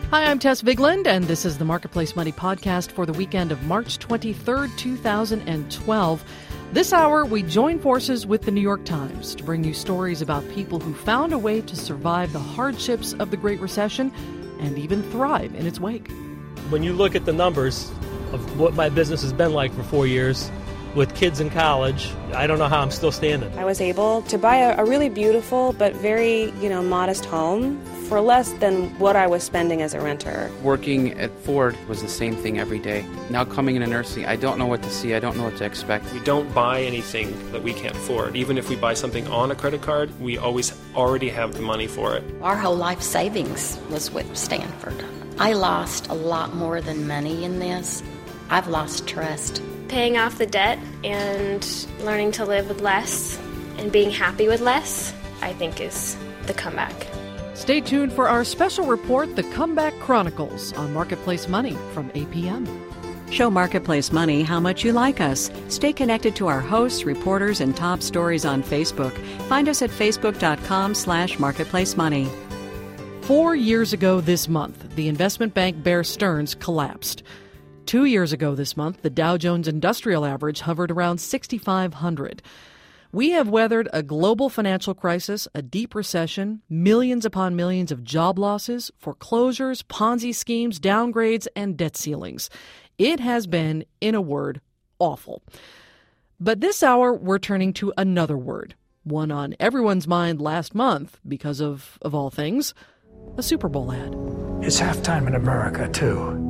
Hi, I'm Tess Vigland, and this is the Marketplace Money podcast for the weekend of March 23rd, 2012. This hour, we join forces with the New York Times to bring you stories about people who found a way to survive the hardships of the Great Recession and even thrive in its wake. When you look at the numbers of what my business has been like for 4 years, with kids in college, I don't know how I'm still standing. I was able to buy a really beautiful but very, modest home for less than what I was spending as a renter. Working at Ford was the same thing every day. Now coming into nursing, I don't know what to see. I don't know what to expect. We don't buy anything that we can't afford. Even if we buy something on a credit card, we always already have the money for it. Our whole life savings was with Stanford. I lost a lot more than money in this. I've lost trust. Paying off the debt and learning to live with less and being happy with less, I think is the comeback. Stay tuned for our special report, The Comeback Chronicles, on Marketplace Money from APM. Show Marketplace Money how much you like us. Stay connected to our hosts, reporters, and top stories on Facebook. Find us at facebook.com/marketplacemoney. 4 years ago this month, the investment bank Bear Stearns collapsed. 2 years ago this month, the Dow Jones Industrial Average hovered around 6,500. We have weathered a global financial crisis, a deep recession, millions upon millions of job losses, foreclosures, Ponzi schemes, downgrades, and debt ceilings. It has been, in a word, awful. But this hour, we're turning to another word, one on everyone's mind last month because of all things, a Super Bowl ad. It's halftime in America, too.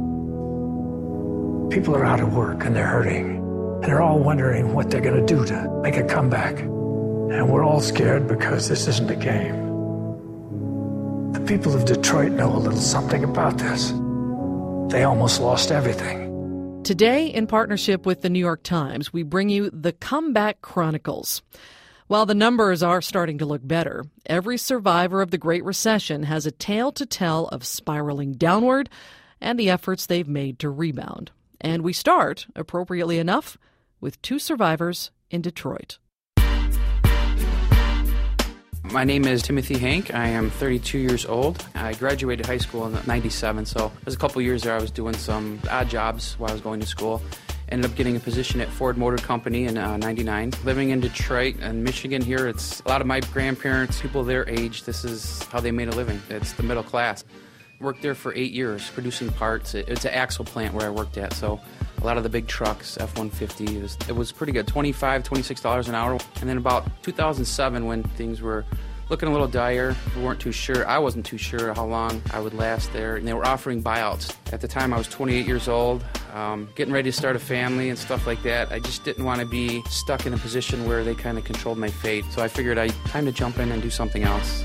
People are out of work and they're hurting, and they're all wondering what they're going to do to make a comeback. And we're all scared because this isn't a game. The people of Detroit know a little something about this. They almost lost everything. Today, in partnership with the New York Times, we bring you the Comeback Chronicles. While the numbers are starting to look better, every survivor of the Great Recession has a tale to tell of spiraling downward and the efforts they've made to rebound. And we start, appropriately enough, with two survivors in Detroit. My name is Timothy Hank. I am 32 years old. I graduated high school in '97, so there's a couple years there I was doing some odd jobs while I was going to school. Ended up getting a position at Ford Motor Company in '99. Living in Detroit and Michigan here, it's a lot of my grandparents, people their age, this is how they made a living. It's the middle class. Worked there for 8 years producing parts. It's an axle plant where I worked at, so a lot of the big trucks, F-150, it was pretty good, $25, $26 an hour. And then about 2007, when things were looking a little dire, we weren't too sure. I wasn't too sure how long I would last there, and they were offering buyouts. At the time, I was 28 years old, getting ready to start a family and stuff like that. I just didn't want to be stuck in a position where they kind of controlled my fate, so I figured time to jump in and do something else.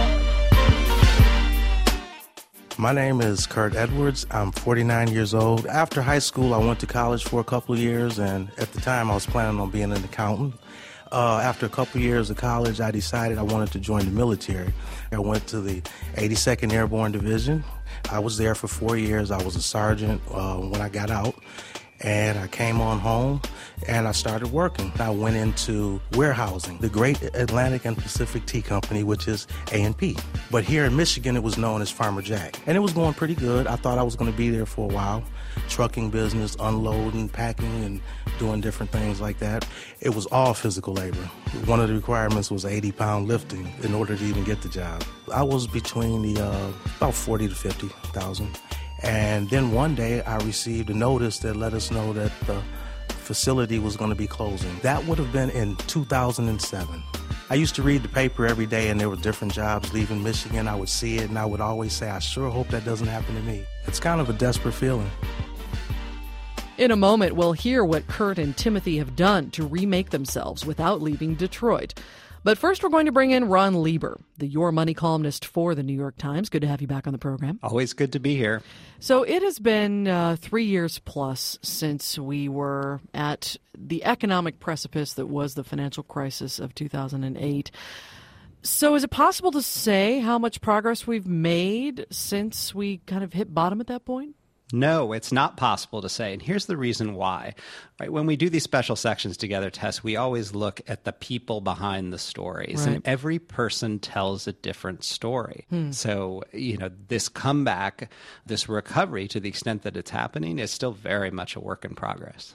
My name is Kurt Edwards. I'm 49 years old. After high school, I went to college for a couple of years, and at the time, I was planning on being an accountant. After a couple of years of college, I decided I wanted to join the military. I went to the 82nd Airborne Division. I was there for 4 years. I was a sergeant when I got out. And I came on home, and I started working. I went into warehousing, the Great Atlantic and Pacific Tea Company, which is A&P. But here in Michigan, it was known as Farmer Jack. And it was going pretty good. I thought I was going to be there for a while. Trucking business, unloading, packing, and doing different things like that. It was all physical labor. One of the requirements was 80-pound lifting in order to even get the job. I was between about 40 to 50,000. And then one day I received a notice that let us know that the facility was going to be closing. That would have been in 2007. I used to read the paper every day, and there were different jobs leaving Michigan. I would see it, and I would always say, I sure hope that doesn't happen to me. It's kind of a desperate feeling. In a moment, we'll hear what Kurt and Timothy have done to remake themselves without leaving Detroit. But first, we're going to bring in Ron Lieber, the Your Money columnist for the New York Times. Good to have you back on the program. Always good to be here. So it has been 3 years plus since we were at the economic precipice that was the financial crisis of 2008. So is it possible to say how much progress we've made since we kind of hit bottom at that point? No, it's not possible to say. And here's the reason why. Right? When we do these special sections together, Tess, we always look at the people behind the stories. Right. And every person tells a different story. So, this comeback, this recovery, to the extent that it's happening, is still very much a work in progress.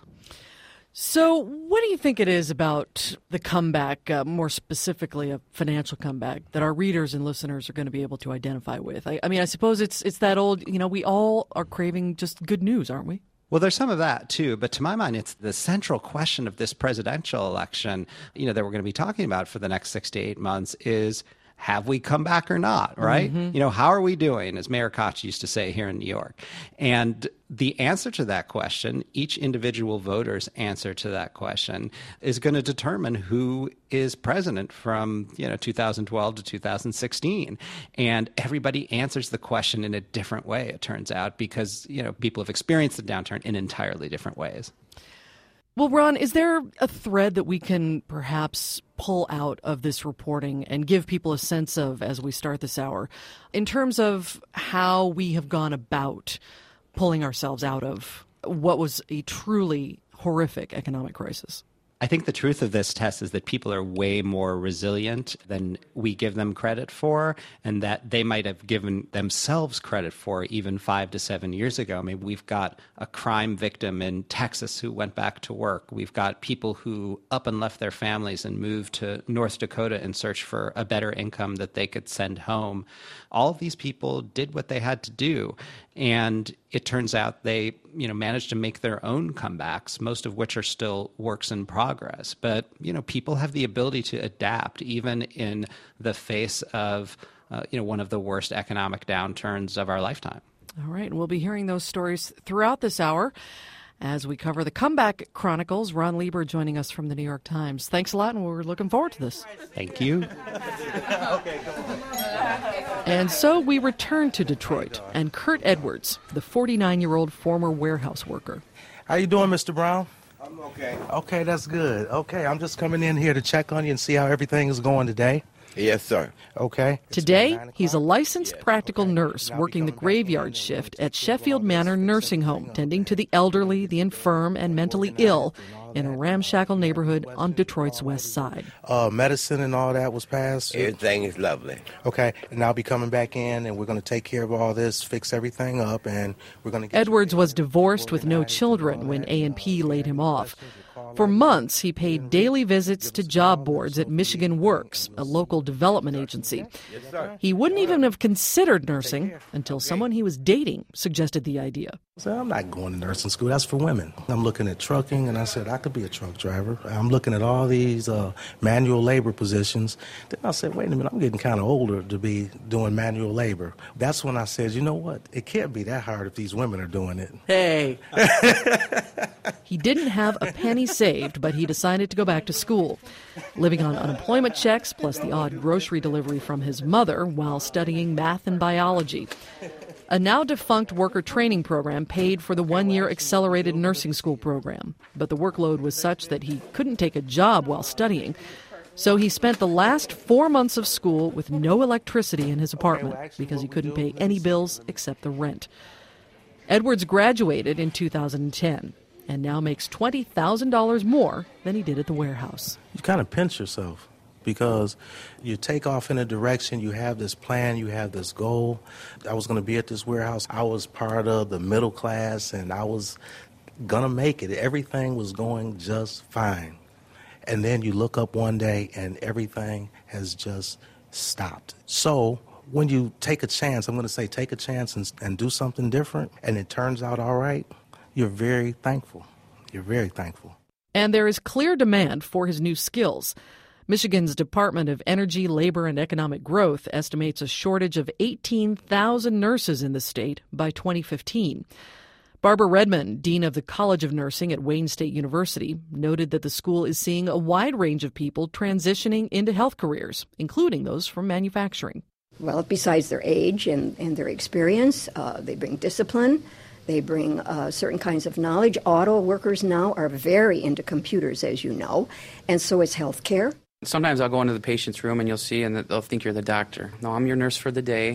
So what do you think it is about the comeback, more specifically a financial comeback, that our readers and listeners are going to be able to identify with? I mean, I suppose it's that old, we all are craving just good news, aren't we? Well, there's some of that, too. But to my mind, it's the central question of this presidential election, that we're going to be talking about for the next 6 to 8 months is, have we come back or not, right? How are we doing, as Mayor Koch used to say here in New York? And the answer to that question, each individual voter's answer to that question, is going to determine who is president from 2012 to 2016. And everybody answers the question in a different way, it turns out, because people have experienced the downturn in entirely different ways. Well, Ron, is there a thread that we can perhaps pull out of this reporting and give people a sense of as we start this hour in terms of how we have gone about pulling ourselves out of what was a truly horrific economic crisis? I think the truth of this test is that people are way more resilient than we give them credit for, and that they might have given themselves credit for even 5 to 7 years ago. I mean, we've got a crime victim in Texas who went back to work. We've got people who up and left their families and moved to North Dakota in search for a better income that they could send home. All of these people did what they had to do. And it turns out they, managed to make their own comebacks, most of which are still works in progress. But, people have the ability to adapt even in the face of, one of the worst economic downturns of our lifetime. All right. We'll be hearing those stories throughout this hour as we cover the Comeback Chronicles. Ron Lieber joining us from the New York Times. Thanks a lot, and we're looking forward to this. Thank you. And so we return to Detroit and Kurt Edwards, the 49-year-old former warehouse worker. How you doing, Mr. Brown? I'm okay. Okay, that's good. Okay, I'm just coming in here to check on you and see how everything is going today. Yes, sir. Okay. Today, he's a licensed practical nurse working the graveyard shift at Sheffield Manor Nursing Home, tending to the elderly, the infirm, and mentally ill in a ramshackle neighborhood on Detroit's west side. Medicine and all that was passed? Everything is lovely. Okay, and I'll be coming back in, and we're going to take care of all this, fix everything up, and we're going to get... Edwards was divorced with no children when A&P laid him off. For months, he paid daily visits to job boards at Michigan Works, a local development agency. He wouldn't even have considered nursing until someone he was dating suggested the idea. So I'm not going to nursing school. That's for women. I'm looking at trucking, and I said, I could be a truck driver. I'm looking at all these manual labor positions. Then I said, wait a minute, I'm getting kind of older to be doing manual labor. That's when I said, you know what? It can't be that hard if these women are doing it. Hey! He didn't have a penny saved, but he decided to go back to school, living on unemployment checks plus the odd grocery delivery from his mother while studying math and biology. A now-defunct worker training program paid for the one-year accelerated nursing school program, but the workload was such that he couldn't take a job while studying. So he spent the last 4 months of school with no electricity in his apartment because he couldn't pay any bills except the rent. Edwards graduated in 2010 and now makes $20,000 more than he did at the warehouse. You kind of pinch yourself because you take off in a direction, you have this plan, you have this goal. I was going to be at this warehouse. I was part of the middle class, and I was going to make it. Everything was going just fine. And then you look up one day, and everything has just stopped. So when you take a chance, I'm going to say take a chance and do something different, and it turns out all right, you're very thankful. You're very thankful. And there is clear demand for his new skills. Michigan's Department of Energy, Labor, and Economic Growth estimates a shortage of 18,000 nurses in the state by 2015. Barbara Redmond, dean of the College of Nursing at Wayne State University, noted that the school is seeing a wide range of people transitioning into health careers, including those from manufacturing. Well, besides their age and their experience, they bring discipline. They bring certain kinds of knowledge. Auto workers now are very into computers, as you know, and so is healthcare. Sometimes I'll go into the patient's room and you'll see, and they'll think you're the doctor. No, I'm your nurse for the day.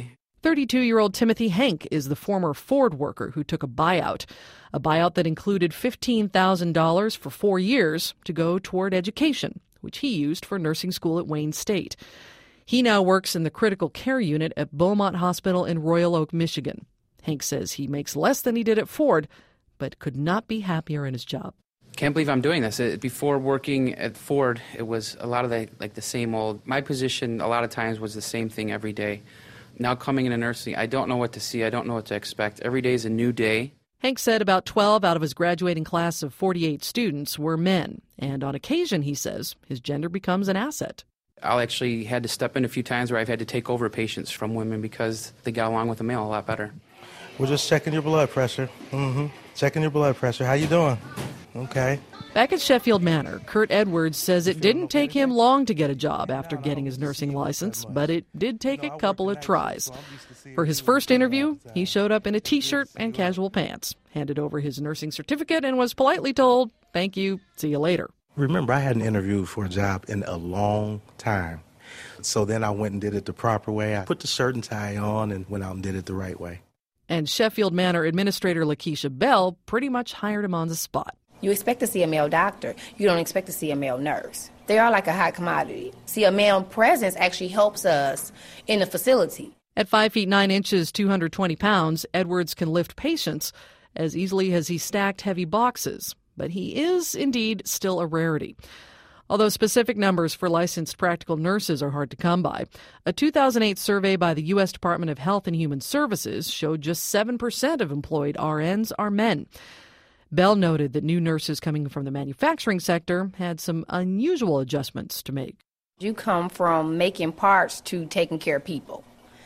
32-year-old Timothy Hank is the former Ford worker who took a buyout that included $15,000 for 4 years to go toward education, which he used for nursing school at Wayne State. He now works in the critical care unit at Beaumont Hospital in Royal Oak, Michigan. Hank says he makes less than he did at Ford, but could not be happier in his job. Can't believe I'm doing this. Before working at Ford, it was a lot of the same old. My position a lot of times was the same thing every day. Now coming into nursing, I don't know what to see. I don't know what to expect. Every day is a new day. Hank said about 12 out of his graduating class of 48 students were men. And on occasion, he says, his gender becomes an asset. I actually had to step in a few times where I've had to take over patients from women because they got along with the male a lot better. We're just checking your blood pressure. Checking your blood pressure. How you doing? Okay. Back at Sheffield Manor, Kurt Edwards says it didn't take him long to get a job after getting his nursing license, but it did take a couple of tries. For his first interview, he showed up in a T-shirt and casual pants, handed over his nursing certificate, and was politely told, "Thank you, see you later." Remember, I hadn't interviewed for a job in a long time. So then I went and did it the proper way. I put the shirt and tie on and went out and did it the right way. And Sheffield Manor Administrator Lakeisha Bell pretty much hired him on the spot. You expect to see a male doctor. You don't expect to see a male nurse. They are like a hot commodity. See, a male presence actually helps us in the facility. At 5 feet 9 inches, 220 pounds, Edwards can lift patients as easily as he stacked heavy boxes. But he is indeed still a rarity. Although specific numbers for licensed practical nurses are hard to come by, a 2008 survey by the U.S. Department of Health and Human Services showed just 7% of employed RNs are men. Bell noted that new nurses coming from the manufacturing sector had some unusual adjustments to make. You come from making parts to taking care of people.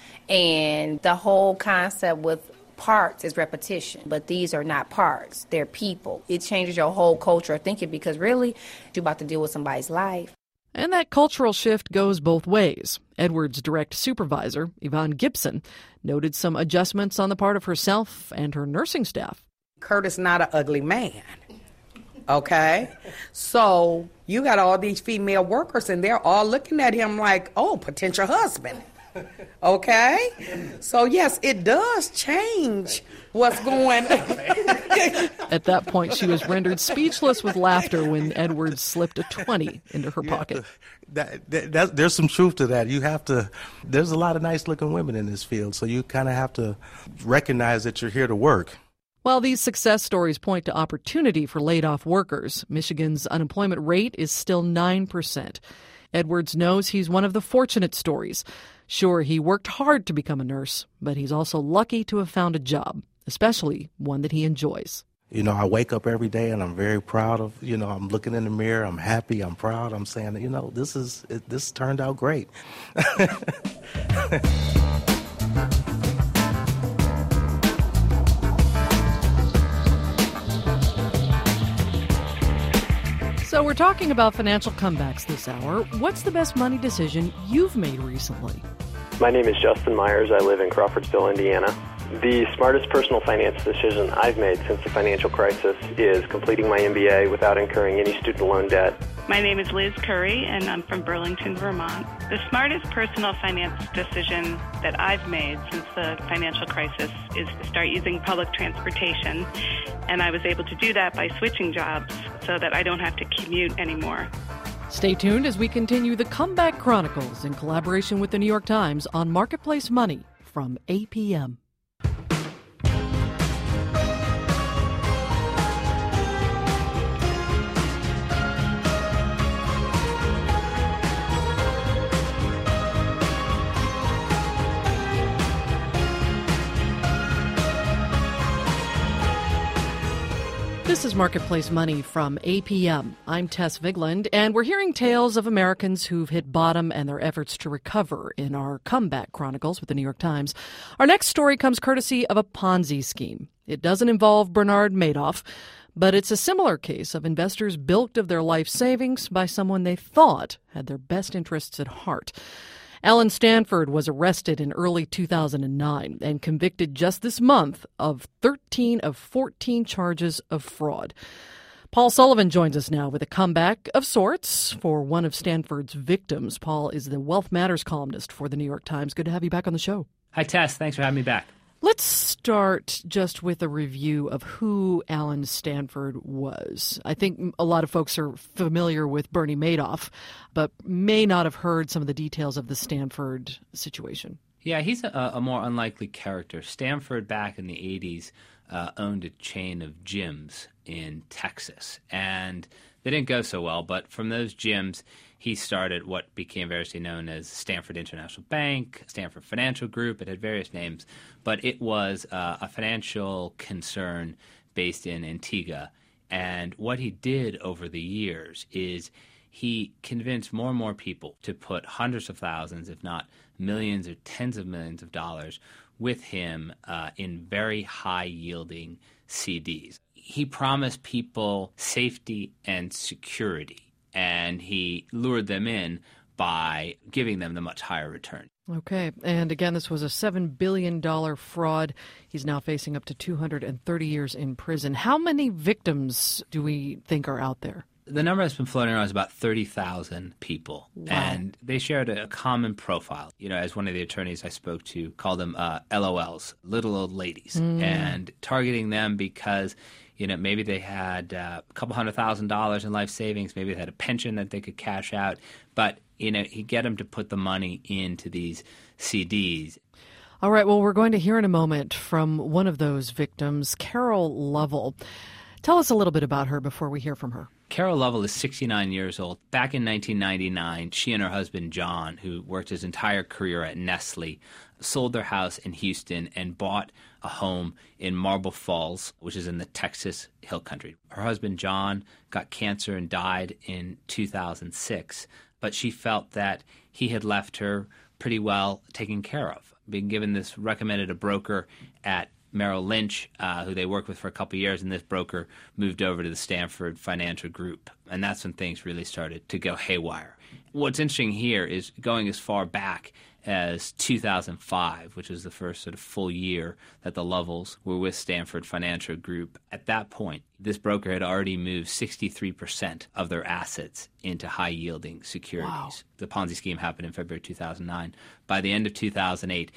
And the whole concept with parts is repetition, but these are not parts, they're people. It changes your whole culture of thinking because really, you're about to deal with somebody's life. And that cultural shift goes both ways. Edwards' direct supervisor, Yvonne Gibson, noted some adjustments on the part of herself and her nursing staff. Kurt is not an ugly man, okay? So you got all these female workers and they're all looking at him like, oh, potential husband. Okay? So, yes, it does change what's going on. At that point, she was rendered speechless with laughter when Edwards slipped a 20 into her pocket. There's some truth to that. There's a lot of nice-looking women in this field, so you kind of have to recognize that you're here to work. While these success stories point to opportunity for laid-off workers, Michigan's unemployment rate is still 9%. Edwards knows he's one of the fortunate stories. Sure, he worked hard to become a nurse, but he's also lucky to have found a job, especially one that he enjoys. You know, I wake up every day and I'm very proud of, I'm looking in the mirror, I'm happy, I'm proud, I'm saying, this turned out great. So we're talking about financial comebacks this hour. What's the best money decision you've made recently? My name is Justin Myers. I live in Crawfordsville, Indiana. The smartest personal finance decision I've made since the financial crisis is completing my MBA without incurring any student loan debt. My name is Liz Curry, and I'm from Burlington, Vermont. The smartest personal finance decision that I've made since the financial crisis is to start using public transportation, and I was able to do that by switching jobs so that I don't have to commute anymore. Stay tuned as we continue the Comeback Chronicles in collaboration with the New York Times on Marketplace Money from APM. This is Marketplace Money from APM. I'm Tess Vigland, and we're hearing tales of Americans who've hit bottom and their efforts to recover in our Comeback Chronicles with the New York Times. Our next story comes courtesy of a Ponzi scheme. It doesn't involve Bernard Madoff, but it's a similar case of investors bilked of their life savings by someone they thought had their best interests at heart. Alan Stanford was arrested in early 2009 and convicted just this month of 13 of 14 charges of fraud. Paul Sullivan joins us now with a comeback of sorts for one of Stanford's victims. Paul is the Wealth Matters columnist for the New York Times. Good to have you back on the show. Hi, Tess. Thanks for having me back. Let's start just with a review of who Alan Stanford was. I think a lot of folks are familiar with Bernie Madoff, but may not have heard some of the details of the Stanford situation. Yeah, he's a more unlikely character. Stanford, back in the 80s, owned a chain of gyms in Texas, and they didn't go so well, but from those gyms, he started what became variously known as Stanford International Bank, Stanford Financial Group. It had various names, but it was a financial concern based in Antigua. And what he did over the years is he convinced more and more people to put hundreds of thousands, if not millions or tens of millions of dollars with him in very high-yielding CDs. He promised people safety and security, and he lured them in by giving them the much higher return. Okay. And again, this was a $7 billion fraud. He's now facing up to 230 years in prison. How many victims do we think are out there? The number that's been floating around is about 30,000 people. Wow. And they shared a common profile. You know, as one of the attorneys I spoke to called them LOLs, little old ladies, and targeting them because, you know, maybe they had a couple $100,000 in life savings, maybe they had a pension that they could cash out, but, you know, he'd get them to put the money into these CDs. All right, well, we're going to hear in a moment from one of those victims, Carol Lovell. Tell us a little bit about her before we hear from her. Carol Lovell is 69 years old. Back in 1999, she and her husband, John, who worked his entire career at Nestle, sold their house in Houston and bought a home in Marble Falls, which is in the Texas Hill Country. Her husband, John, got cancer and died in 2006, but she felt that he had left her pretty well taken care of. Being given this, recommended a broker at Merrill Lynch, who they worked with for a couple of years, and this broker moved over to the Stanford Financial Group. And that's when things really started to go haywire. What's interesting here is going as far back as 2005, which was the first sort of full year that the Lovells were with Stanford Financial Group. At that point, this broker had already moved 63% of their assets into high-yielding securities. Wow. The Ponzi scheme happened in February 2009. By the end of 2008,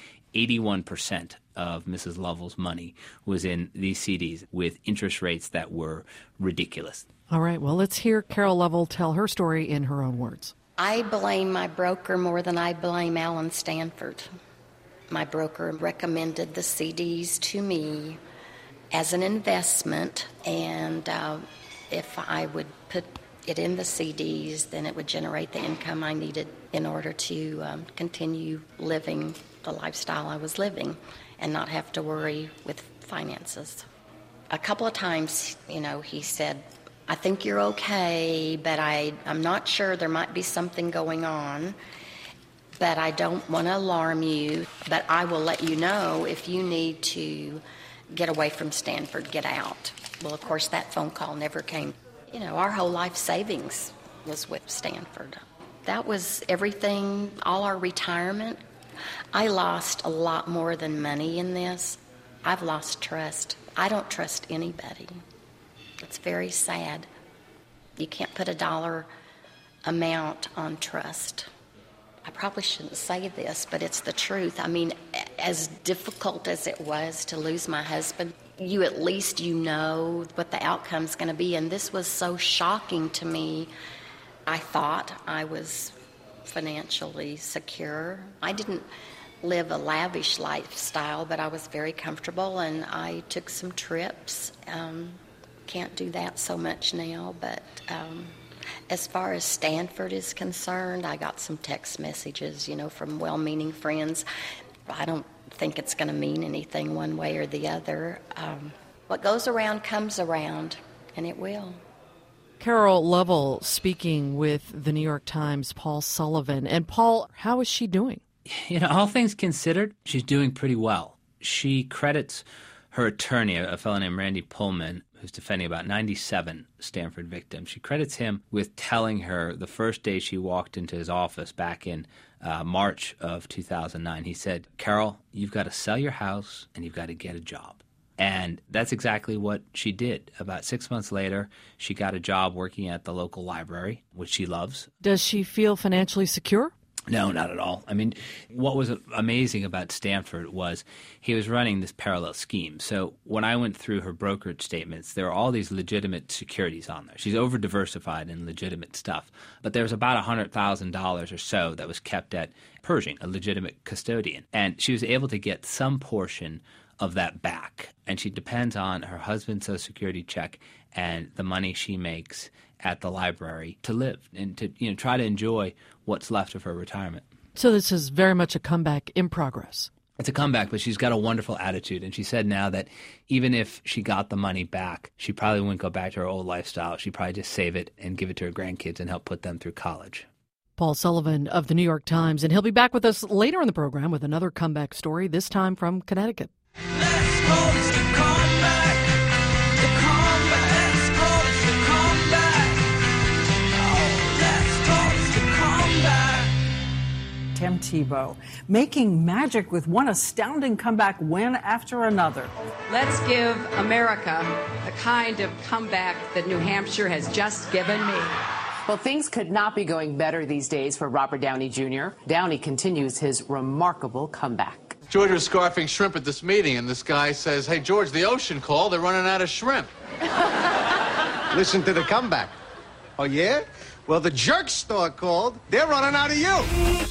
81% of Mrs. Lovell's money was in these CDs with interest rates that were ridiculous. All right, well, let's hear Carol Lovell tell her story in her own words. I blame my broker more than I blame Alan Stanford. My broker recommended the CDs to me as an investment, and if I would put it in the CDs, then it would generate the income I needed in order to continue living the lifestyle I was living and not have to worry with finances. A couple of times, you know, he said, I think you're okay, but I'm not sure, there might be something going on, but I don't want to alarm you, but I will let you know if you need to get away from Stanford, get out. Well, of course, that phone call never came. You know, our whole life savings was with Stanford. That was everything, all our retirement. I lost a lot more than money in this. I've lost trust. I don't trust anybody. It's very sad. You can't put a dollar amount on trust. I probably shouldn't say this, but it's the truth. I mean, as difficult as it was to lose my husband, you at least you know what the outcome's going to be. And this was so shocking to me. I thought I was financially secure. I didn't live a lavish lifestyle, but I was very comfortable, and I took some trips. Can't do that so much now, but as far as Stanford is concerned, I got some text messages, you know, from well-meaning friends. I don't think it's going to mean anything one way or the other. What goes around comes around, and it will. Carol Lovell speaking with the New York Times' Paul Sullivan. And Paul, how is she doing? You know, all things considered, she's doing pretty well. She credits her attorney, a fellow named Randy Pullman, who's defending about 97 Stanford victims. She credits him with telling her the first day she walked into his office back in March of 2009, he said, Carol, you've got to sell your house and you've got to get a job. And that's exactly what she did. About 6 months later, she got a job working at the local library, which she loves. Does she feel financially secure? No, not at all. I mean, what was amazing about Stanford was he was running this parallel scheme. So when I went through her brokerage statements, there are all these legitimate securities on there. She's over-diversified in legitimate stuff. But there was about $100,000 or so that was kept at Pershing, a legitimate custodian. And she was able to get some portion of that back. And she depends on her husband's Social Security check and the money she makes at the library to live and to try to enjoy what's left of her retirement. So this is very much a comeback in progress. It's a comeback, but she's got a wonderful attitude. And she said now that even if she got the money back, she probably wouldn't go back to her old lifestyle. She'd probably just save it and give it to her grandkids and help put them through college. Paul Sullivan of the New York Times, and he'll be back with us later in the program with another comeback story, this time from Connecticut. Let's call this the comeback. The comeback. Let's call this the comeback. Oh, let's call this the comeback. Tim Tebow making magic with one astounding comeback win after another. Let's give America the kind of comeback that New Hampshire has just given me. Well, things could not be going better these days for Robert Downey Jr. Downey continues his remarkable comeback. George was scarfing shrimp at this meeting, and this guy says, "Hey, George, the ocean called. They're running out of shrimp." Listen to the comeback. Oh, yeah? Well, the jerk store called. They're running out of you.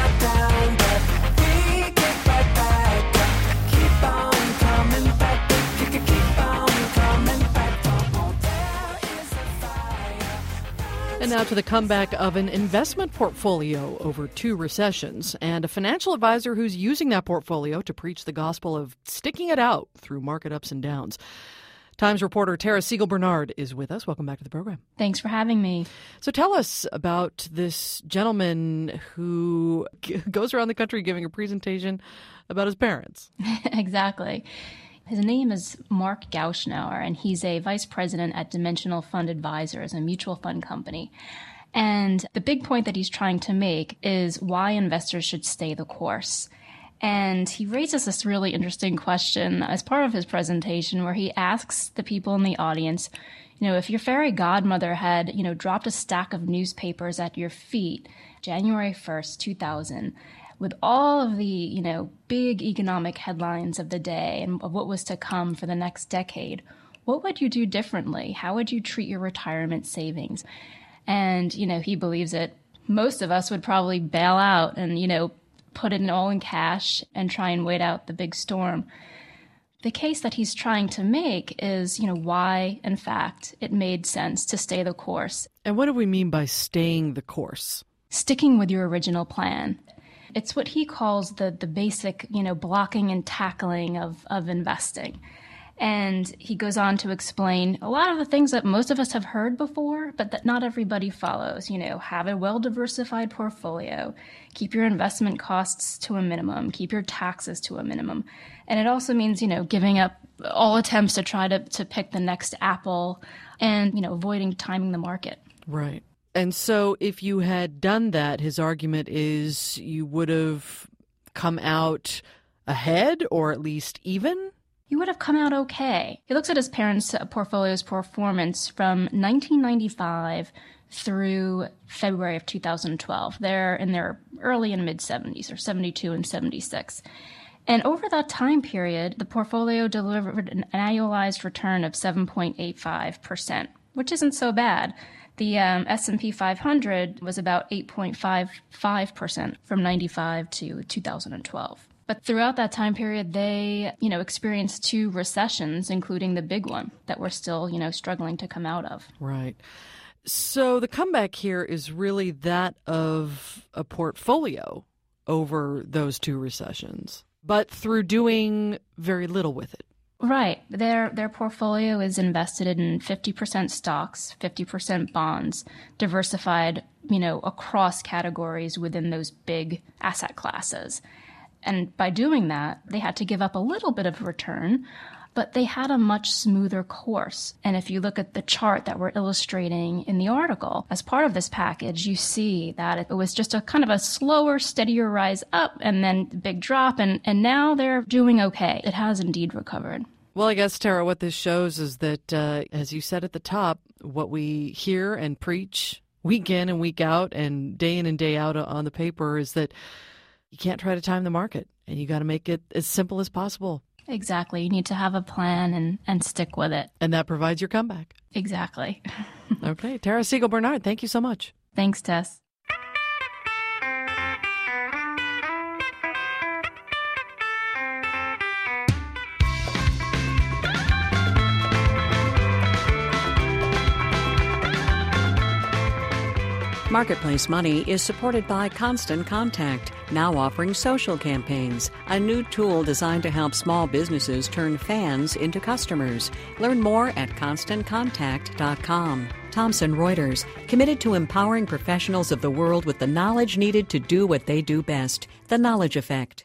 And now to the comeback of an investment portfolio over 2 recessions and a financial advisor who's using that portfolio to preach the gospel of sticking it out through market ups and downs. Times reporter Tara Siegel-Bernard is with us. Welcome back to the program. Thanks for having me. So tell us about this gentleman who goes around the country giving a presentation about his parents. Exactly. His name is Mark Gauschnauer, and he's a vice president at Dimensional Fund Advisors, a mutual fund company. And the big point that he's trying to make is why investors should stay the course. And he raises this really interesting question as part of his presentation where he asks the people in the audience, if your fairy godmother had, dropped a stack of newspapers at your feet January 1st, 2000, with all of the, big economic headlines of the day and of what was to come for the next decade, what would you do differently? How would you treat your retirement savings? And, he believes that most of us would probably bail out and, put it all in cash and try and wait out the big storm. The case that he's trying to make is, why, in fact, it made sense to stay the course. And what do we mean by staying the course? Sticking with your original plan. It's what he calls the basic, blocking and tackling of investing. And he goes on to explain a lot of the things that most of us have heard before, but that not everybody follows. Have a well-diversified portfolio, keep your investment costs to a minimum, keep your taxes to a minimum. And it also means, giving up all attempts to try to pick the next Apple and, avoiding timing the market. Right. And so if you had done that, his argument is you would have come out ahead or at least even? You would have come out okay. He looks at his parents' portfolio's performance from 1995 through February of 2012. They're in their early and mid-70s, or 72 and 76. And over that time period, the portfolio delivered an annualized return of 7.85%, which isn't so bad. The S&P 500 was about 8.55% from 95 to 2012. But throughout that time period, they, experienced 2 recessions, including the big one that we're still, struggling to come out of. Right. So the comeback here is really that of a portfolio over those 2 recessions, but through doing very little with it. Right. Their portfolio is invested in 50% stocks, 50% bonds, diversified, across categories within those big asset classes. And by doing that, they had to give up a little bit of return, but they had a much smoother course. And if you look at the chart that we're illustrating in the article, as part of this package, you see that it was just a kind of a slower, steadier rise up and then big drop. And now they're doing okay. It has indeed recovered. Well, I guess, Tara, what this shows is that, as you said at the top, what we hear and preach, week in and week out and day out on the paper is that you can't try to time the market, and you got to make it as simple as possible. Exactly. You need to have a plan and stick with it. And that provides your comeback. Exactly. Okay. Tara Siegel Bernard, thank you so much. Thanks, Tess. Marketplace Money is supported by Constant Contact, now offering social campaigns, a new tool designed to help small businesses turn fans into customers. Learn more at ConstantContact.com. Thomson Reuters, committed to empowering professionals of the world with the knowledge needed to do what they do best. The Knowledge Effect.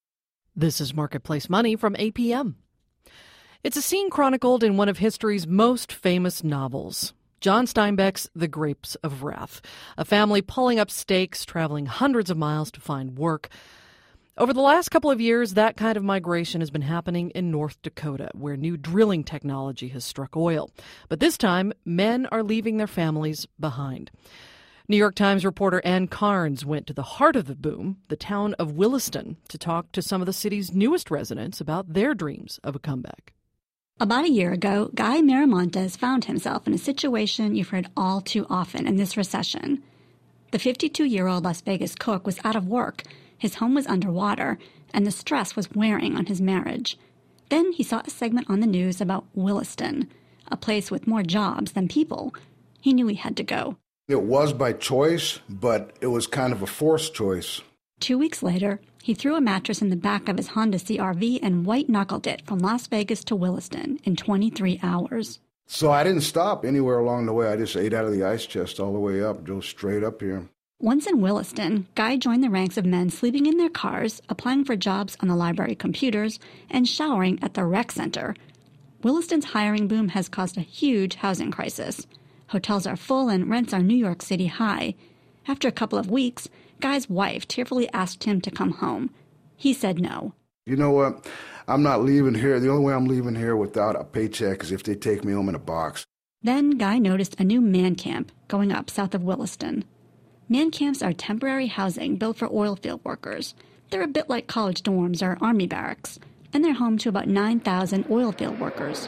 This is Marketplace Money from APM. It's a scene chronicled in one of history's most famous novels, John Steinbeck's The Grapes of Wrath, a family pulling up stakes, traveling hundreds of miles to find work. Over the last couple of years, that kind of migration has been happening in North Dakota, where new drilling technology has struck oil. But this time, men are leaving their families behind. New York Times reporter Ann Carnes went to the heart of the boom, the town of Williston, to talk to some of the city's newest residents about their dreams of a comeback. About a year ago, Guy Miramontes found himself in a situation you've heard all too often in this recession. The 52-year-old Las Vegas cook was out of work, his home was underwater, and the stress was wearing on his marriage. Then he saw a segment on the news about Williston, a place with more jobs than people. He knew he had to go. It was by choice, but it was kind of a forced choice. 2 weeks later, he threw a mattress in the back of his Honda CR-V and white-knuckled it from Las Vegas to Williston in 23 hours. So I didn't stop anywhere along the way. I just ate out of the ice chest all the way up, drove straight up here. Once in Williston, Guy joined the ranks of men sleeping in their cars, applying for jobs on the library computers, and showering at the rec center. Williston's hiring boom has caused a huge housing crisis. Hotels are full and rents are New York City high. After a couple of weeks, Guy's wife tearfully asked him to come home. He said no. You know what? I'm not leaving here. The only way I'm leaving here without a paycheck is if they take me home in a box. Then Guy noticed a new man camp going up south of Williston. Man camps are temporary housing built for oil field workers. They're a bit like college dorms or army barracks, and they're home to about 9,000 oil field workers.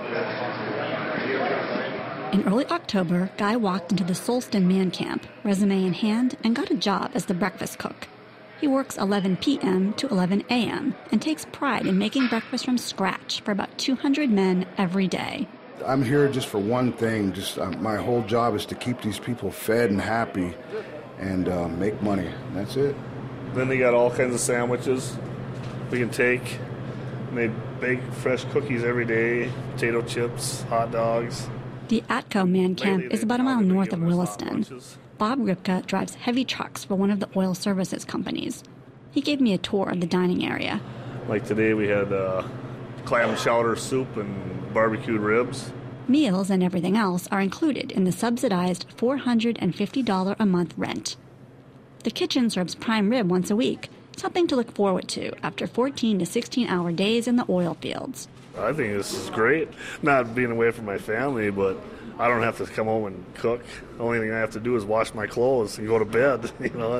In early October, Guy walked into the Solston Man Camp, resume in hand, and got a job as the breakfast cook. He works 11 p.m. to 11 a.m. and takes pride in making breakfast from scratch for about 200 men every day. I'm here just for one thing. My whole job is to keep these people fed and happy and make money. That's it. Then they got all kinds of sandwiches we can take. And they bake fresh cookies every day, potato chips, hot dogs. The Atco Man Camp is about a mile north of Williston. Bob Ripka drives heavy trucks for one of the oil services companies. He gave me a tour of the dining area. Like today we had clam chowder soup and barbecued ribs. Meals and everything else are included in the subsidized $450 a month rent. The kitchen serves prime rib once a week, something to look forward to after 14 to 16-hour days in the oil fields. I think this is great, not being away from my family, but I don't have to come home and cook. The only thing I have to do is wash my clothes and go to bed,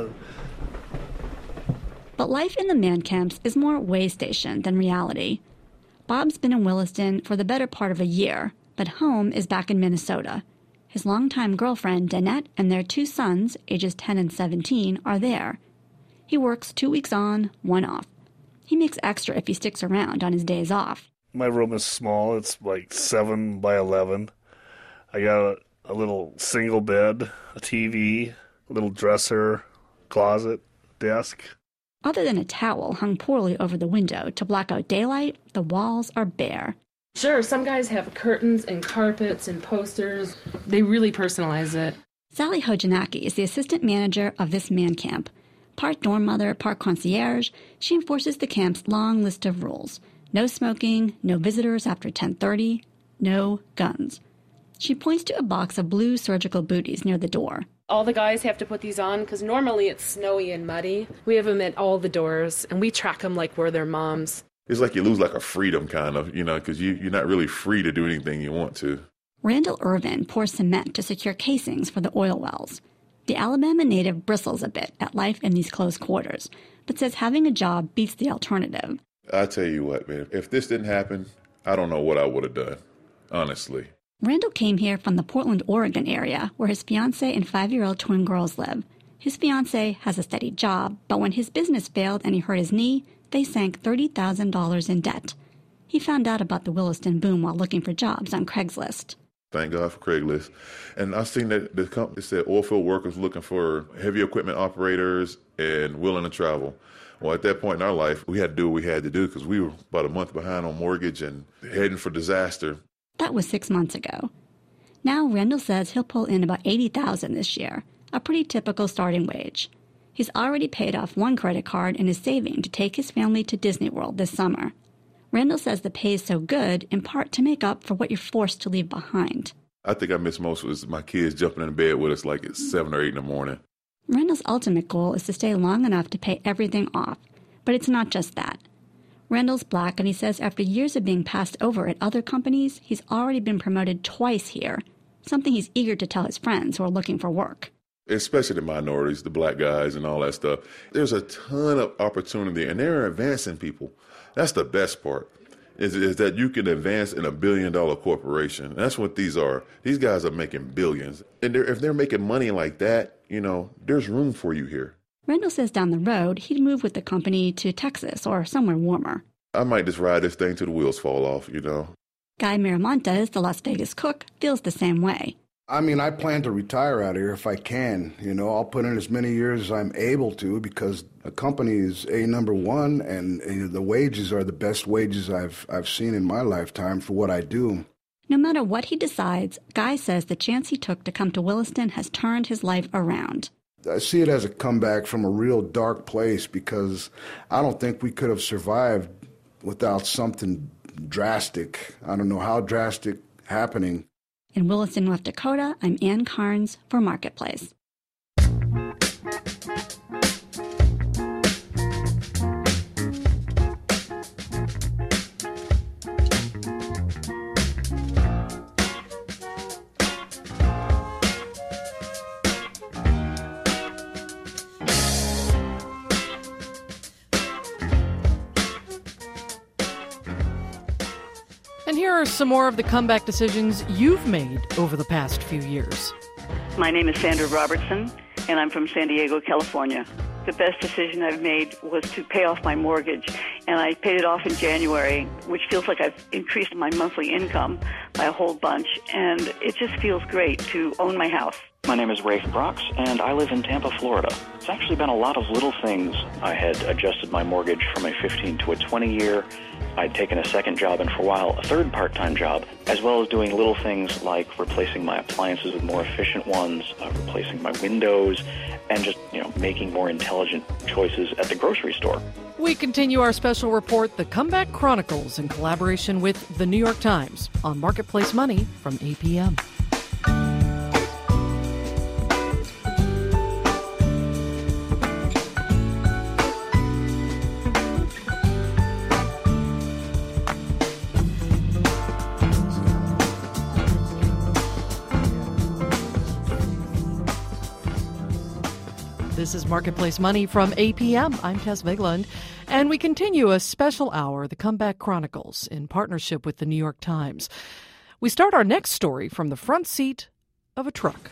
But life in the man camps is more way station than reality. Bob's been in Williston for the better part of a year, but home is back in Minnesota. His longtime girlfriend, Danette, and their 2 sons, ages 10 and 17, are there. He works 2 weeks on, 1 off. He makes extra if he sticks around on his days off. My room is small. It's like 7 by 11. I got a little single bed, a TV, a little dresser, closet, desk. Other than a towel hung poorly over the window to block out daylight, the walls are bare. Sure, some guys have curtains and carpets and posters. They really personalize it. Sally Hojanaki is the assistant manager of this man camp. Part dorm mother, part concierge, she enforces the camp's long list of rules. No smoking, no visitors after 10:30, no guns. She points to a box of blue surgical booties near the door. All the guys have to put these on because normally it's snowy and muddy. We have them at all the doors, and we track them like we're their moms. It's like you lose like a freedom kind of, because you're not really free to do anything you want to. Randall Irvin pours cement to secure casings for the oil wells. The Alabama native bristles a bit at life in these close quarters, but says having a job beats the alternative. I tell you what, man, if this didn't happen, I don't know what I would have done, honestly. Randall came here from the Portland, Oregon area, where his fiancée and 5-year-old twin girls live. His fiancée has a steady job, but when his business failed and he hurt his knee, they sank $30,000 in debt. He found out about the Williston boom while looking for jobs on Craigslist. Thank God for Craigslist. And I seen that the company said oilfield workers looking for heavy equipment operators and willing to travel. Well, at that point in our life, we had to do what we had to do because we were about a month behind on mortgage and heading for disaster. That was 6 months ago. Now Randall says he'll pull in about $80,000 this year, a pretty typical starting wage. He's already paid off one credit card and is saving to take his family to Disney World this summer. Randall says the pay is so good, in part to make up for what you're forced to leave behind. I think I miss most was my kids jumping in bed with us like at 7 or 8 in the morning. Randall's ultimate goal is to stay long enough to pay everything off, but it's not just that. Randall's Black, and he says after years of being passed over at other companies, he's already been promoted twice here, something he's eager to tell his friends who are looking for work. Especially the minorities, the black guys and all that stuff. There's a ton of opportunity, and they're advancing people. That's the best part, is that you can advance in $1 billion corporation. And that's what these are. These guys are making billions. And if they're making money like that, there's room for you here. Randall says down the road, he'd move with the company to Texas or somewhere warmer. I might just ride this thing till the wheels fall off, Guy Miramontes, the Las Vegas cook, feels the same way. I mean, I plan to retire out of here if I can. I'll put in as many years as I'm able to because the company is number one, and the wages are the best wages I've seen in my lifetime for what I do. No matter what he decides, Guy says the chance he took to come to Williston has turned his life around. I see it as a comeback from a real dark place because I don't think we could have survived without something drastic. I don't know how drastic happening. In Williston, North Dakota, I'm Ann Carnes for Marketplace. And here are some more of the comeback decisions you've made over the past few years. My name is Sandra Robertson, and I'm from San Diego, California. The best decision I've made was to pay off my mortgage, and I paid it off in January, which feels like I've increased my monthly income by a whole bunch, and it just feels great to own my house. My name is Rafe Brox, and I live in Tampa, Florida. It's actually been a lot of little things. I had adjusted my mortgage from a 15 to a 20-year. I'd taken a second job and for a while a third part-time job, as well as doing little things like replacing my appliances with more efficient ones, replacing my windows, and just, making more intelligent choices at the grocery store. We continue our special report, The Comeback Chronicles, in collaboration with The New York Times on Marketplace Money from APM. This is Marketplace Money from APM. I'm Tess Vigland, and we continue a special hour, The Comeback Chronicles, in partnership with The New York Times. We start our next story from the front seat of a truck.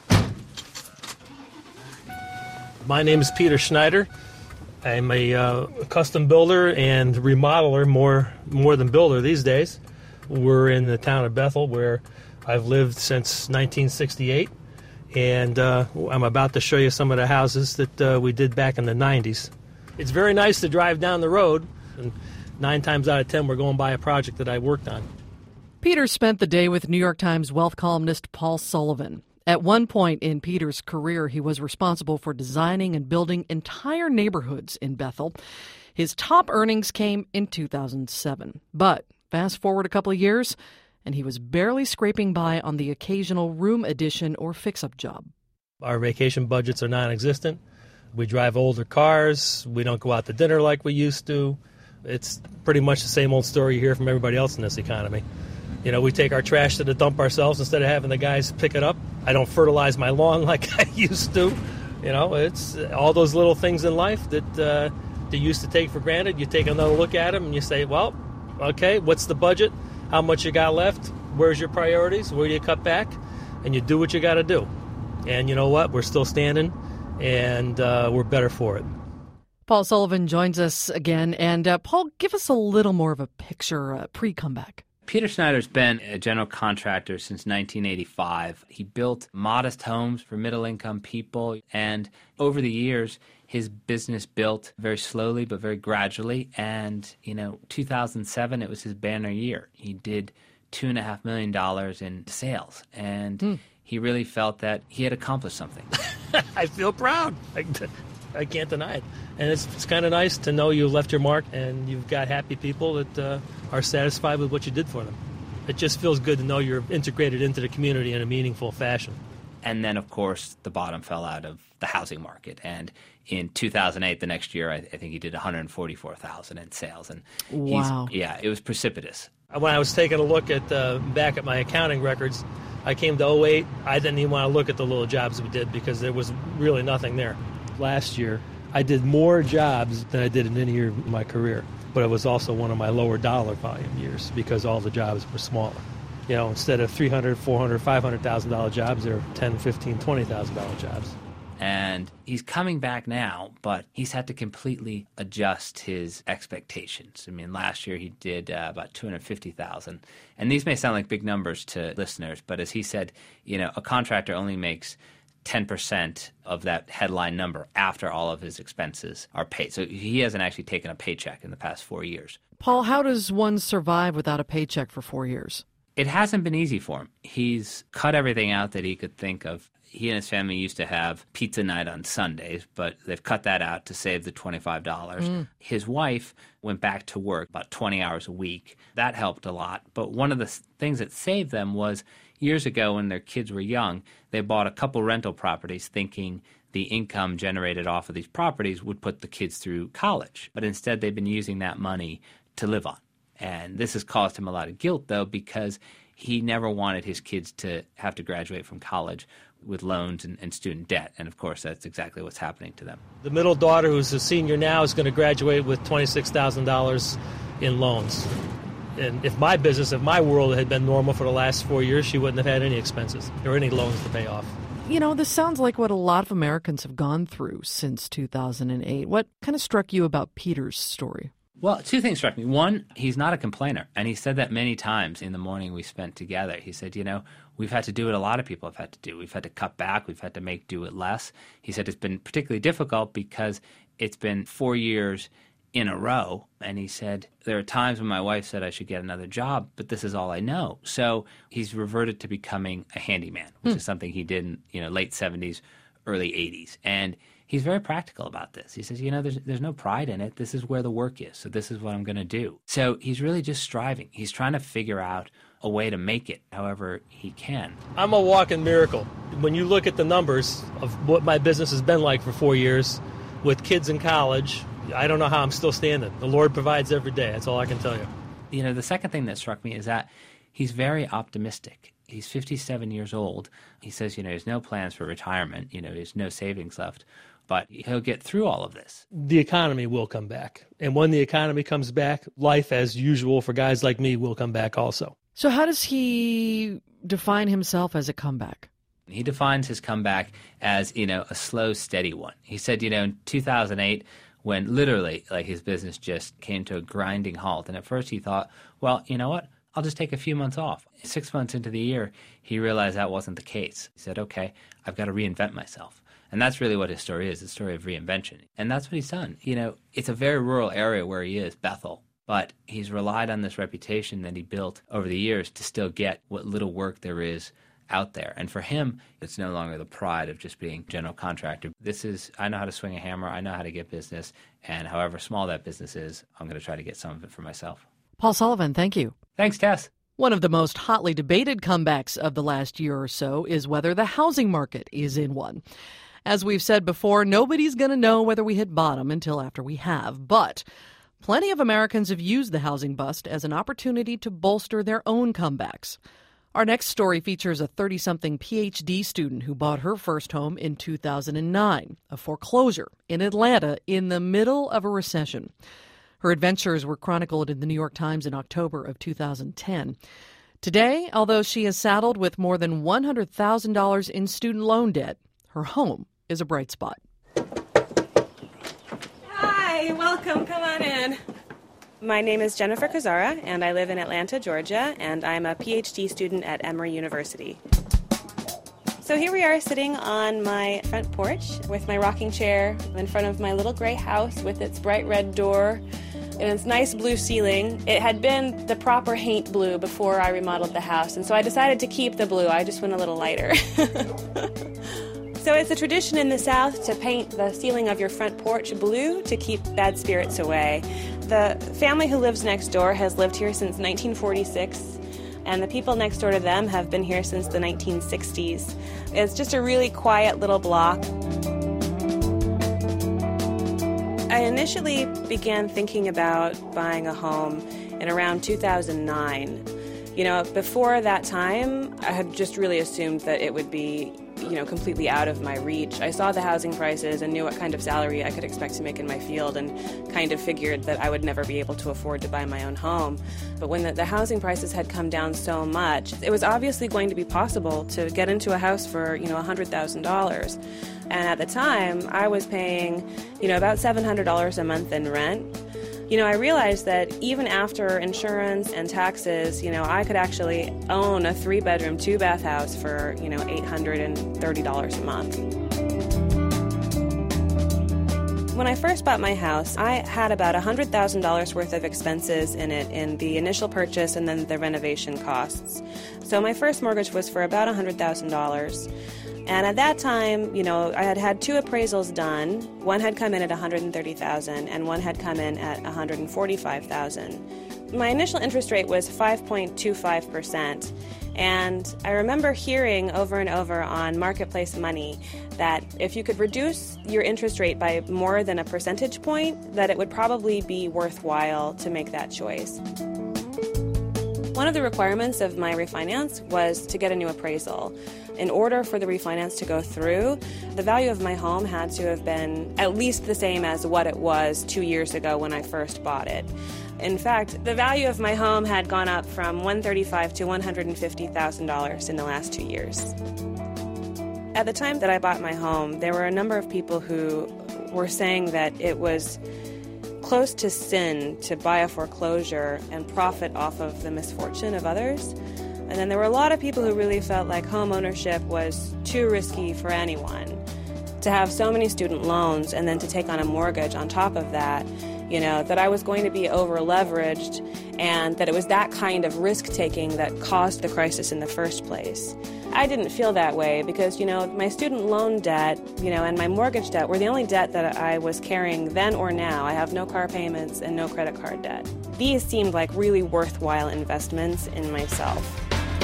My name is Peter Schneider. I'm a custom builder and remodeler, more than builder these days. We're in the town of Bethel, where I've lived since 1968. And I'm about to show you some of the houses that we did back in the 90s. It's very nice to drive down the road, and 9 times out of 10 we're going by a project that I worked on. Peter spent the day with New York Times wealth columnist Paul Sullivan. At one point in Peter's career, he was responsible for designing and building entire neighborhoods in Bethel. His top earnings came in 2007. But fast forward a couple of years, and he was barely scraping by on the occasional room addition or fix-up job. Our vacation budgets are non-existent. We drive older cars. We don't go out to dinner like we used to. It's pretty much the same old story you hear from everybody else in this economy. We take our trash to the dump ourselves instead of having the guys pick it up. I don't fertilize my lawn like I used to. It's all those little things in life that you used to take for granted. You take another look at them and you say, well, okay, what's the budget? How much you got left? Where's your priorities? Where do you cut back? And you do what you got to do. And you know what? We're still standing, and we're better for it. Paul Sullivan joins us again. And Paul, give us a little more of a picture pre-comeback. Peter Schneider's been a general contractor since 1985. He built modest homes for middle-income people, and over the years, his business built very slowly but very gradually. And, 2007, it was his banner year. He did $2.5 million in sales, and he really felt that he had accomplished something. I feel proud. I can't deny it. And it's kind of nice to know you left your mark and you've got happy people that are satisfied with what you did for them. It just feels good to know you're integrated into the community in a meaningful fashion. And then, of course, the bottom fell out of the housing market. And in 2008, the next year, I think he did $144,000 in sales. And wow. It was precipitous. When I was taking a look at back at my accounting records, I came to 2008. I didn't even want to look at the little jobs we did because there was really nothing there. Last year, I did more jobs than I did in any year of my career, but it was also one of my lower dollar volume years because all the jobs were smaller. Instead of $300,000, $400,000, $500,000 jobs, there were $10,000, $15,000, $20,000 jobs. And he's coming back now, but he's had to completely adjust his expectations. I mean, last year he did about $250,000. And these may sound like big numbers to listeners, but as he said, a contractor only makes 10% of that headline number after all of his expenses are paid. So he hasn't actually taken a paycheck in the past 4 years. Paul, how does one survive without a paycheck for 4 years? It hasn't been easy for him. He's cut everything out that he could think of. He and his family used to have pizza night on Sundays, but they've cut that out to save the $25. His wife went back to work about 20 hours a week. That helped a lot. But one of the things that saved them was years ago when their kids were young, they bought a couple rental properties thinking the income generated off of these properties would put the kids through college. But instead, they've been using that money to live on. And this has caused him a lot of guilt, though, because he never wanted his kids to have to graduate from college with loans and student debt. And, of course, that's exactly what's happening to them. The middle daughter, who's a senior now, is going to graduate with $26,000 in loans. And if my world had been normal for the last 4 years, she wouldn't have had any expenses or any loans to pay off. This sounds like what a lot of Americans have gone through since 2008. What kind of struck you about Peter's story? Well, two things struck me. One, he's not a complainer. And he said that many times in the morning we spent together. He said, we've had to do what a lot of people have had to do. We've had to cut back. We've had to make do it less. He said it's been particularly difficult because it's been 4 years in a row. And he said, there are times when my wife said I should get another job, but this is all I know. So he's reverted to becoming a handyman, which is something he did in late 70s, early 80s. And he's very practical about this. He says, there's no pride in it. This is where the work is. So this is what I'm going to do. So he's really just striving. He's trying to figure out a way to make it however he can. I'm a walking miracle. When you look at the numbers of what my business has been like for 4 years with kids in college, I don't know how I'm still standing. The Lord provides every day. That's all I can tell you. The second thing that struck me is that he's very optimistic. He's 57 years old. He says, he has no plans for retirement. There's no savings left. But he'll get through all of this. The economy will come back. And when the economy comes back, life as usual for guys like me will come back also. So how does he define himself as a comeback? He defines his comeback as, a slow, steady one. He said, in 2008, when literally his business just came to a grinding halt. And at first he thought, well, you know what? I'll just take a few months off. 6 months into the year, he realized that wasn't the case. He said, okay, I've got to reinvent myself. And that's really what his story is, the story of reinvention. And that's what he's done. It's a very rural area where he is, Bethel. But he's relied on this reputation that he built over the years to still get what little work there is out there. And for him, it's no longer the pride of just being general contractor. This is, I know how to swing a hammer, I know how to get business, and however small that business is, I'm going to try to get some of it for myself. Paul Sullivan, thank you. Thanks, Tess. One of the most hotly debated comebacks of the last year or so is whether the housing market is in one. As we've said before, nobody's going to know whether we hit bottom until after we have. But plenty of Americans have used the housing bust as an opportunity to bolster their own comebacks. Our next story features a 30-something PhD student who bought her first home in 2009, a foreclosure in Atlanta in the middle of a recession. Her adventures were chronicled in the New York Times in October of 2010. Today, although she is saddled with more than $100,000 in student loan debt, her home is a bright spot. Hi, welcome. Come on in. My name is Jennifer Kazara, and I live in Atlanta, Georgia, and I'm a PhD student at Emory University. So here we are sitting on my front porch with my rocking chair in front of my little gray house with its bright red door and its nice blue ceiling. It had been the proper haint blue before I remodeled the house, and so I decided to keep the blue. I just went a little lighter. So it's a tradition in the South to paint the ceiling of your front porch blue to keep bad spirits away. The family who lives next door has lived here since 1946, and the people next door to them have been here since the 1960s. It's just a really quiet little block. I initially began thinking about buying a home in around 2009. Before that time, I had just really assumed that it would be completely out of my reach. I saw the housing prices and knew what kind of salary I could expect to make in my field and kind of figured that I would never be able to afford to buy my own home. But when the housing prices had come down so much, it was obviously going to be possible to get into a house for, $100,000. And at the time, I was paying, about $700 a month in rent. I realized that even after insurance and taxes, I could actually own a 3-bedroom, 2-bath house for, $830 a month. When I first bought my house, I had about $100,000 worth of expenses in it in the initial purchase and then the renovation costs. So my first mortgage was for about $100,000. And at that time, I had had 2 appraisals done. One had come in at $130,000 and one had come in at $145,000. My initial interest rate was 5.25%. And I remember hearing over and over on Marketplace Money that if you could reduce your interest rate by more than a percentage point, that it would probably be worthwhile to make that choice. One of the requirements of my refinance was to get a new appraisal. In order for the refinance to go through, the value of my home had to have been at least the same as what it was 2 years ago when I first bought it. In fact, the value of my home had gone up from $135,000 to $150,000 in the last 2 years. At the time that I bought my home, there were a number of people who were saying that it was close to sin to buy a foreclosure and profit off of the misfortune of others. And then there were a lot of people who really felt like home ownership was too risky for anyone. To have so many student loans and then to take on a mortgage on top of that, that I was going to be over-leveraged and that it was that kind of risk-taking that caused the crisis in the first place. I didn't feel that way because, my student loan debt, and my mortgage debt were the only debt that I was carrying then or now. I have no car payments and no credit card debt. These seemed like really worthwhile investments in myself.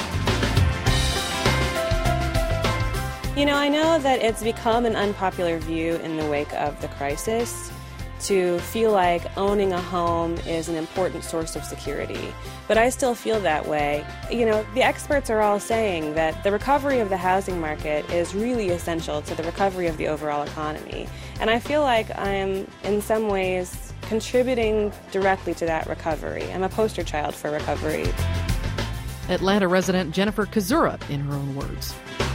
I know that it's become an unpopular view in the wake of the crisis to feel like owning a home is an important source of security. But I still feel that way. The experts are all saying that the recovery of the housing market is really essential to the recovery of the overall economy. And I feel like I'm, in some ways, contributing directly to that recovery. I'm a poster child for recovery. Atlanta resident Jennifer Kazura, in her own words.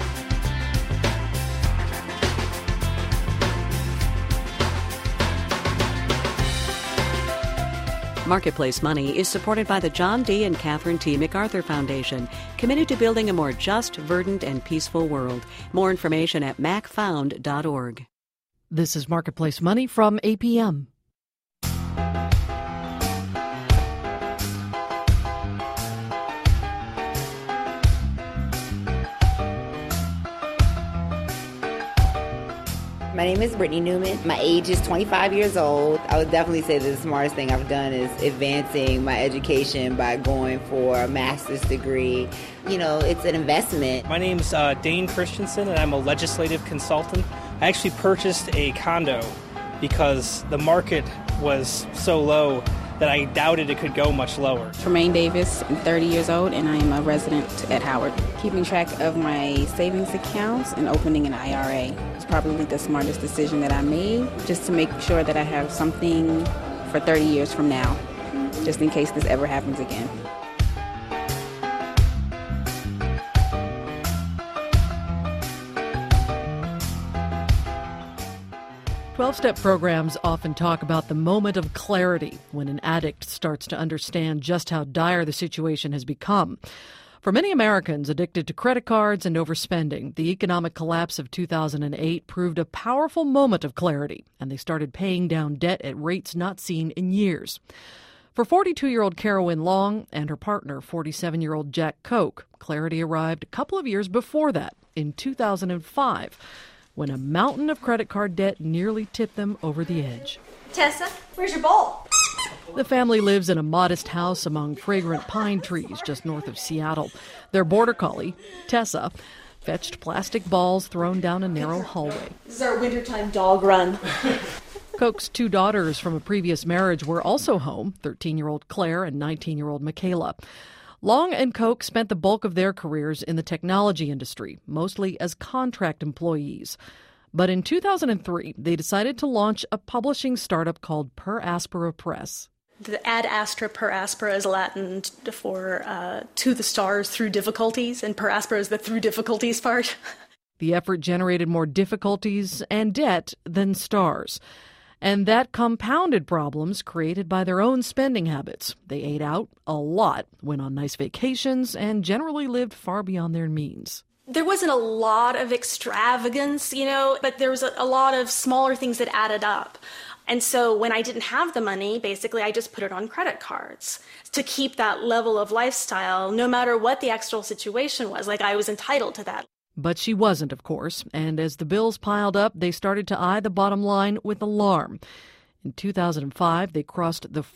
Marketplace Money is supported by the John D. and Catherine T. MacArthur Foundation, committed to building a more just, verdant, and peaceful world. More information at macfound.org. This is Marketplace Money from APM. My name is Brittany Newman. My age is 25 years old. I would definitely say that the smartest thing I've done is advancing my education by going for a master's degree. It's an investment. My name's Dane Christensen, and I'm a legislative consultant. I actually purchased a condo because the market was so low that I doubted it could go much lower. Tremaine Davis, I'm 30 years old, and I am a resident at Howard. Keeping track of my savings accounts and opening an IRA was probably the smartest decision that I made, just to make sure that I have something for 30 years from now, just in case this ever happens again. 12-step programs often talk about the moment of clarity when an addict starts to understand just how dire the situation has become. For many Americans addicted to credit cards and overspending, the economic collapse of 2008 proved a powerful moment of clarity, and they started paying down debt at rates not seen in years. For 42-year-old Carolyn Long and her partner, 47-year-old Jack Koch, clarity arrived a couple of years before that, in 2005. When a mountain of credit card debt nearly tipped them over the edge. Tessa, where's your ball? The family lives in a modest house among fragrant pine trees just north of Seattle. Their border collie, Tessa, fetched plastic balls thrown down a narrow hallway. This is our wintertime dog run. Koch's two daughters from a previous marriage were also home, 13-year-old Claire and 19-year-old Michaela. Long and Koch spent the bulk of their careers in the technology industry, mostly as contract employees. But in 2003, they decided to launch a publishing startup called Per Aspera Press. The ad astra per aspera is Latin for to the stars through difficulties, and per aspera is the through difficulties part. The effort generated more difficulties and debt than stars. And that compounded problems created by their own spending habits. They ate out a lot, went on nice vacations, and generally lived far beyond their means. There wasn't a lot of extravagance, but there was a lot of smaller things that added up. And so when I didn't have the money, basically I just put it on credit cards to keep that level of lifestyle, no matter what the external situation was. Like, I was entitled to that. But she wasn't, of course, and as the bills piled up, they started to eye the bottom line with alarm. In 2005, they crossed the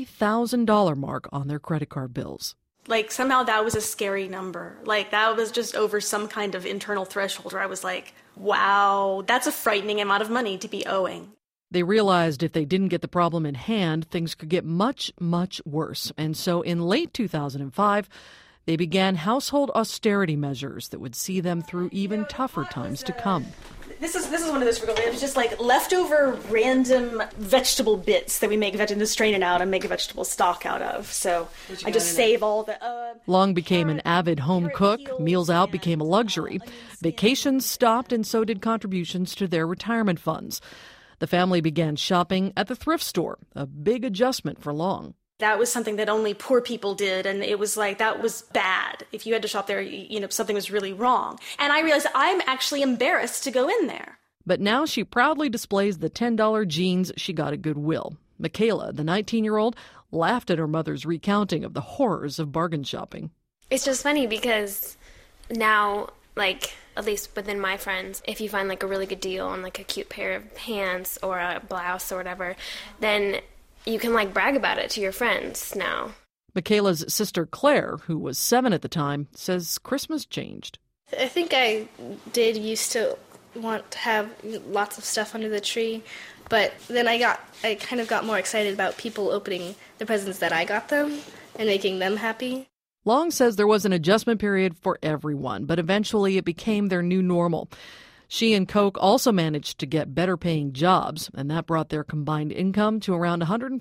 $40,000 mark on their credit card bills. Like, somehow that was a scary number. Like, that was just over some kind of internal threshold where I was like, wow, that's a frightening amount of money to be owing. They realized if they didn't get the problem in hand, things could get much, much worse. And so in late 2005, they began household austerity measures that would see them through even tougher times to come. This is one of those for It was just like leftover random vegetable bits that we make to strain it out and make a vegetable stock out of. So I just save all the... Long became an avid home cook. Meals out became a luxury. Vacations stopped, and so did contributions to their retirement funds. The family began shopping at the thrift store, a big adjustment for Long. That was something that only poor people did, and it was like, that was bad. If you had to shop there, something was really wrong. And I realized I'm actually embarrassed to go in there. But now she proudly displays the $10 jeans she got at Goodwill. Michaela, the 19-year-old, laughed at her mother's recounting of the horrors of bargain shopping. It's just funny because now, at least within my friends, if you find a really good deal on a cute pair of pants or a blouse or whatever, then you can brag about it to your friends now. Michaela's sister Claire, who was 7 at the time, says Christmas changed. I think I did used to want to have lots of stuff under the tree, but then I kind of got more excited about people opening the presents that I got them and making them happy. Long says there was an adjustment period for everyone, but eventually it became their new normal. She and Koch also managed to get better-paying jobs, and that brought their combined income to around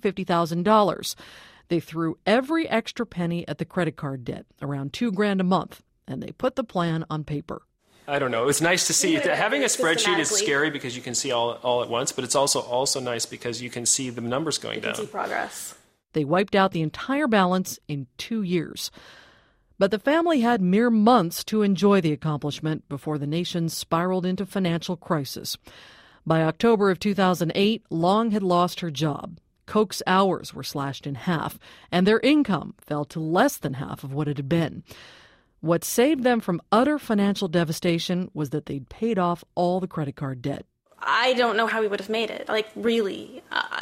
$150,000. They threw every extra penny at the credit card debt, around $2,000 a month, and they put the plan on paper. I don't know. It's nice to see. Having a spreadsheet is scary because you can see all at once, but it's also nice because you can see the numbers going down. You can see progress. They wiped out the entire balance in 2 years. But the family had mere months to enjoy the accomplishment before the nation spiraled into financial crisis. By October of 2008, Long had lost her job. Koch's hours were slashed in half, and their income fell to less than half of what it had been. What saved them from utter financial devastation was that they'd paid off all the credit card debt. I don't know how we would have made it. Really.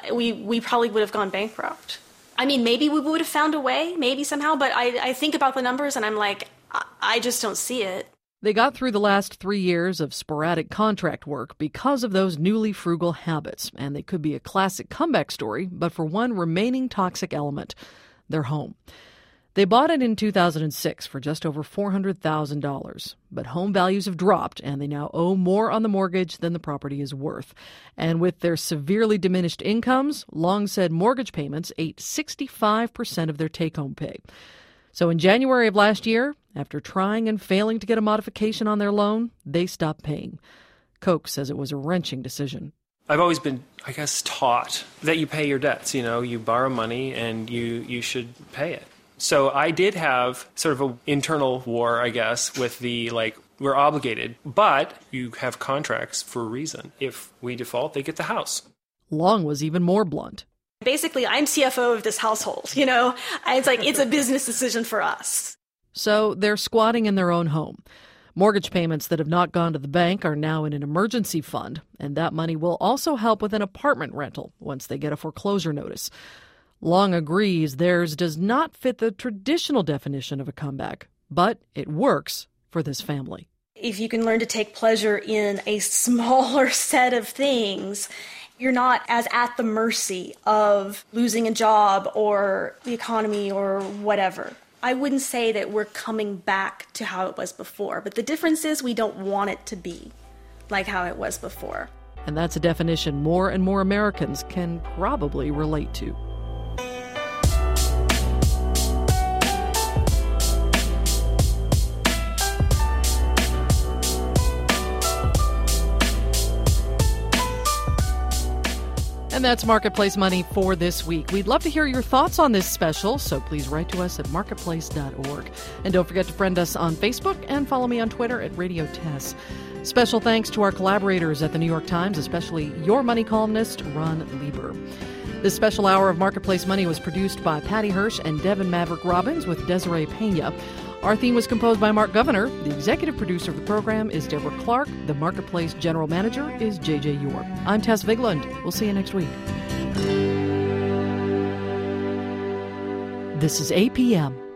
We probably would have gone bankrupt. I mean, maybe we would have found a way, maybe somehow, but I think about the numbers and I'm like, I just don't see it. They got through the last 3 years of sporadic contract work because of those newly frugal habits, and they could be a classic comeback story, but for one remaining toxic element, their home. They bought it in 2006 for just over $400,000, but home values have dropped, and they now owe more on the mortgage than the property is worth. And with their severely diminished incomes, long said mortgage payments ate 65% of their take-home pay. So in January of last year, after trying and failing to get a modification on their loan, they stopped paying. Koch says it was a wrenching decision. I've always been, taught that you pay your debts. You borrow money and you should pay it. So I did have sort of an internal war, with the, we're obligated, but you have contracts for a reason. If we default, they get the house. Long was even more blunt. Basically, I'm CFO of this household, It's a business decision for us. So they're squatting in their own home. Mortgage payments that have not gone to the bank are now in an emergency fund, and that money will also help with an apartment rental once they get a foreclosure notice. Long agrees theirs does not fit the traditional definition of a comeback, but it works for this family. If you can learn to take pleasure in a smaller set of things, you're not as at the mercy of losing a job or the economy or whatever. I wouldn't say that we're coming back to how it was before, but the difference is we don't want it to be like how it was before. And that's a definition more and more Americans can probably relate to. And that's Marketplace Money for this week. We'd love to hear your thoughts on this special, so please write to us at marketplace.org. And don't forget to friend us on Facebook and follow me on Twitter at Radio Tess. Special thanks to our collaborators at the New York Times, especially your money columnist, Ron Lieber. This special hour of Marketplace Money was produced by Patty Hirsch and Devin Maverick Robbins with Desiree Pena. Our theme was composed by Mark Governor. The executive producer of the program is Deborah Clark. The Marketplace general manager is J.J. York. I'm Tess Vigland. We'll see you next week. This is APM.